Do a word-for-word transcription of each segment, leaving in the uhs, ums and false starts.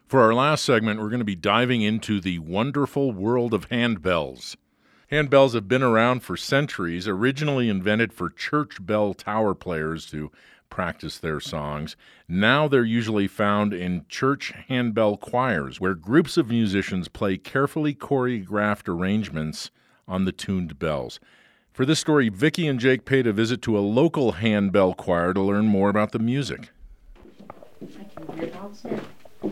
For our last segment, we're going to be diving into the wonderful world of handbells. Handbells have been around for centuries, originally invented for church bell tower players to practice their songs. Now they're usually found in church handbell choirs, where groups of musicians play carefully choreographed arrangements on the tuned bells. For this story, Vicki and Jake paid a visit to a local handbell choir to learn more about the music. I can hear bells now.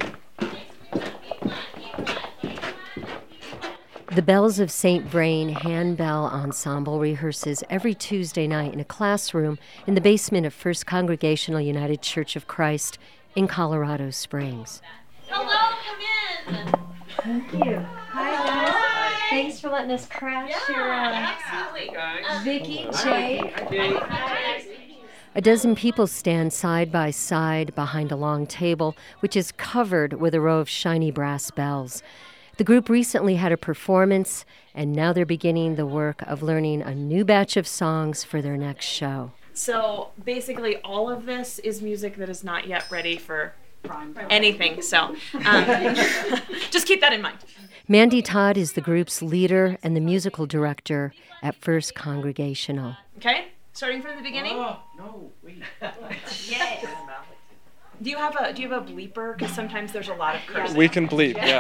The Bells of Saint Vrain Handbell Ensemble rehearses every Tuesday night in a classroom in the basement of First Congregational United Church of Christ in Colorado Springs. Hello, come in. Thank you. Hi, guys. Hi. Thanks for letting us crash Yeah, your uh, absolutely. Vicki, Jake. A dozen people stand side by side behind a long table, which is covered with a row of shiny brass bells. The group recently had a performance, and now they're beginning the work of learning a new batch of songs for their next show. So basically all of this is music that is not yet ready for anything, so um, just keep that in mind. Mandy Todd is the group's leader and the musical director at First Congregational. Okay, starting from the beginning? Oh, no, wait. Yes. Do you have a Do you have a bleeper? Because sometimes there's a lot of cursing. We can bleep, yeah.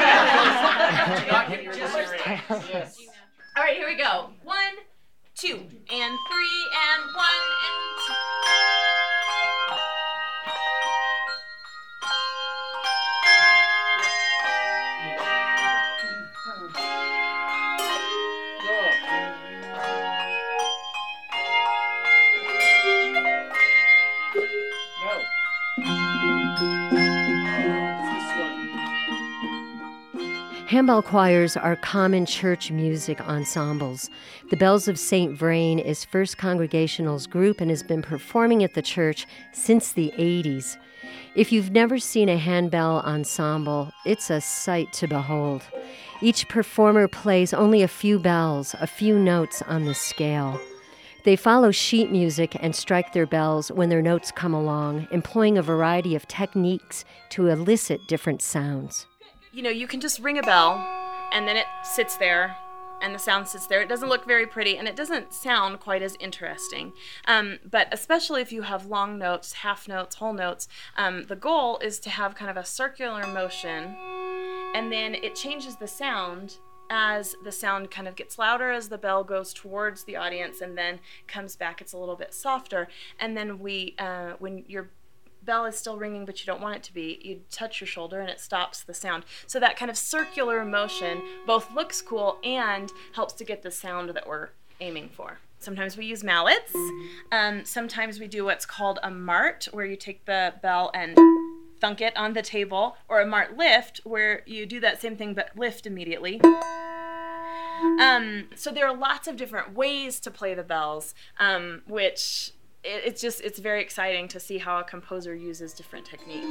All right, here we go. One, two, and three, and one, and two. Handbell choirs are common church music ensembles. The Bells of Saint Vrain is First Congregational's group and has been performing at the church since the eighties. If you've never seen a handbell ensemble, it's a sight to behold. Each performer plays only a few bells, a few notes on the scale. They follow sheet music and strike their bells when their notes come along, employing a variety of techniques to elicit different sounds. You know, you can just ring a bell, and then it sits there, and the sound sits there. It doesn't look very pretty, and it doesn't sound quite as interesting. Um, but especially if you have long notes, half notes, whole notes, um, the goal is to have kind of a circular motion, and then it changes the sound as the sound kind of gets louder as the bell goes towards the audience, and then comes back. It's a little bit softer, and then we, uh, when you're bell is still ringing but you don't want it to be, you touch your shoulder and it stops the sound. So that kind of circular motion both looks cool and helps to get the sound that we're aiming for. Sometimes we use mallets. Um, sometimes we do what's called a mart, where you take the bell and thunk it on the table, or a mart lift, where you do that same thing but lift immediately. Um, so there are lots of different ways to play the bells, um, which it's just, it's very exciting to see how a composer uses different techniques.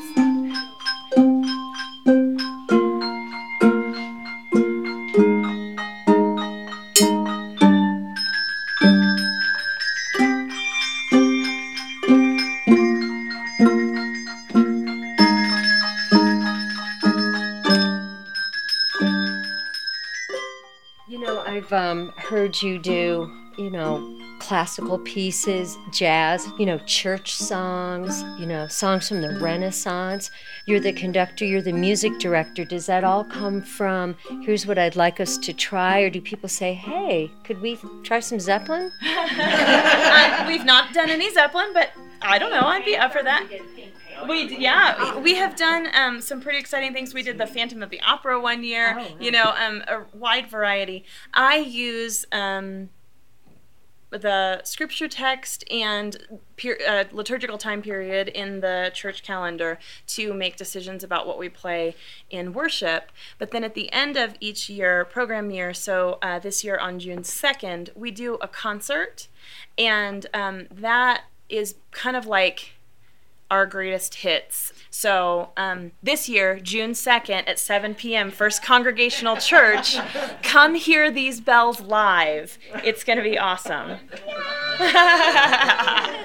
You know, I've um, heard you do, you know, classical pieces, jazz, you know, church songs, you know, songs from the Renaissance. You're the conductor, you're the music director. Does that all come from, here's what I'd like us to try, or do people say, hey, could we try some Zeppelin? um, we've not done any Zeppelin, but I don't know, I'd be up for that. We yeah, we have done um, some pretty exciting things. We did the Phantom of the Opera one year, oh, you know, um, a wide variety. I use um, the scripture text and per- uh, liturgical time period in the church calendar to make decisions about what we play in worship. But then at the end of each year, program year, so uh, this year on June second, we do a concert, and um, that is kind of like our greatest hits. So um, this year, June second at seven p.m., First Congregational Church, come hear these bells live. It's going to be awesome.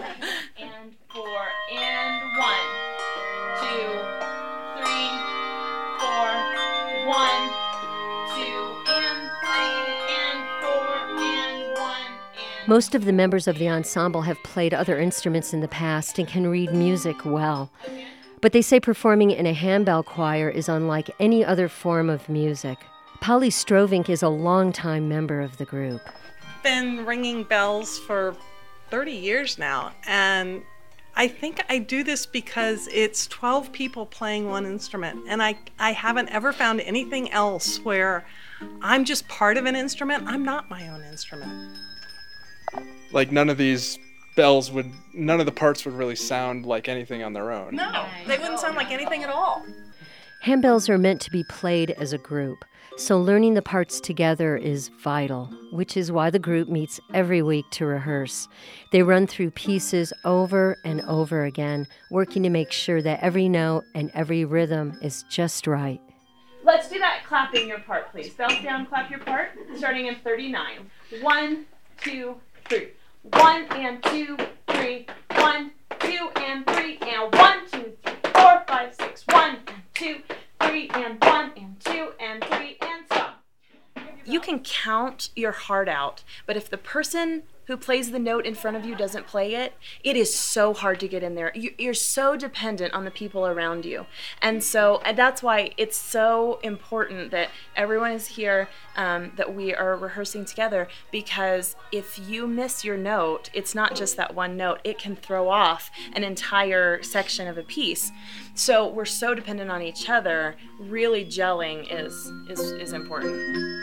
And four, and one, two, three, Most of the members of the ensemble have played other instruments in the past and can read music well. But they say performing in a handbell choir is unlike any other form of music. Polly Strovink is a longtime member of the group. Been ringing bells for thirty years now, and I think I do this because it's twelve people playing one instrument, and I, I haven't ever found anything else where I'm just part of an instrument. I'm not my own instrument. Like none of these bells would, none of the parts would really sound like anything on their own. No, they wouldn't sound like anything at all. Handbells are meant to be played as a group, so learning the parts together is vital, which is why the group meets every week to rehearse. They run through pieces over and over again, working to make sure that every note and every rhythm is just right. Let's do that clapping your part, please. Bells down, clap your part, starting in thirty-nine. One, two, three. One and two, three. One, two, and three. And one, two, three, four, five, six. One, and two, three, and one, and two, and three, and stop. You can count your heart out, but if the person who plays the note in front of you doesn't play it, it is so hard to get in there. You, you're so dependent on the people around you. And so and that's why it's so important that everyone is here, um, that we are rehearsing together, because if you miss your note, it's not just that one note. It can throw off an entire section of a piece. So we're so dependent on each other. Really gelling is, is, is important.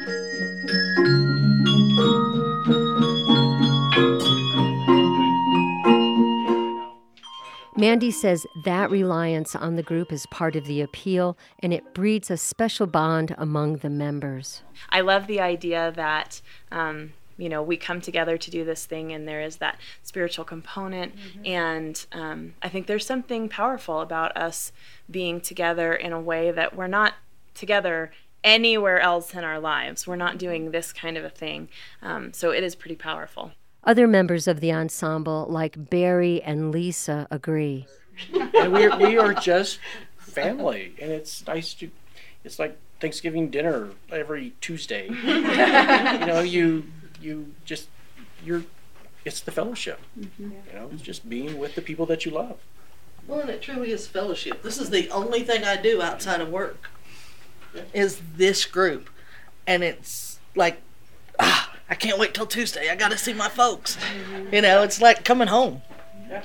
Mandy says that reliance on the group is part of the appeal, and it breeds a special bond among the members. I love the idea that, um, you know, we come together to do this thing, and there is that spiritual component, mm-hmm. and um, I think there's something powerful about us being together in a way that we're not together anywhere else in our lives. We're not doing this kind of a thing, um, so it is pretty powerful. Other members of the ensemble, like Barry and Lisa, agree. And we are, we are just family, and it's nice to, it's like Thanksgiving dinner every Tuesday. You know, you you just, you're, it's the fellowship. Mm-hmm. You know, it's just being with the people that you love. Well, and it truly is fellowship. This is the only thing I do outside of work, is this group. And it's like, ah, I can't wait till Tuesday. I got to see my folks. You know, it's like coming home. Yeah.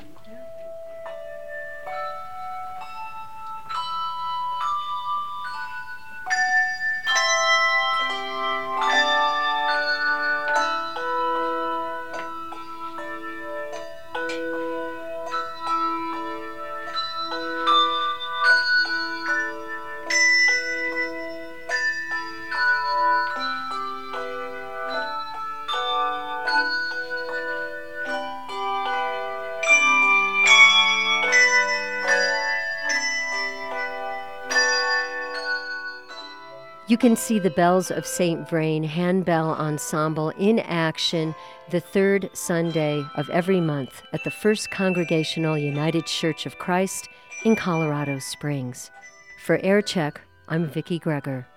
You can see the Bells of Saint Vrain Handbell Ensemble in action the third Sunday of every month at the First Congregational United Church of Christ in Colorado Springs. For Air Check, I'm Vicki Greger.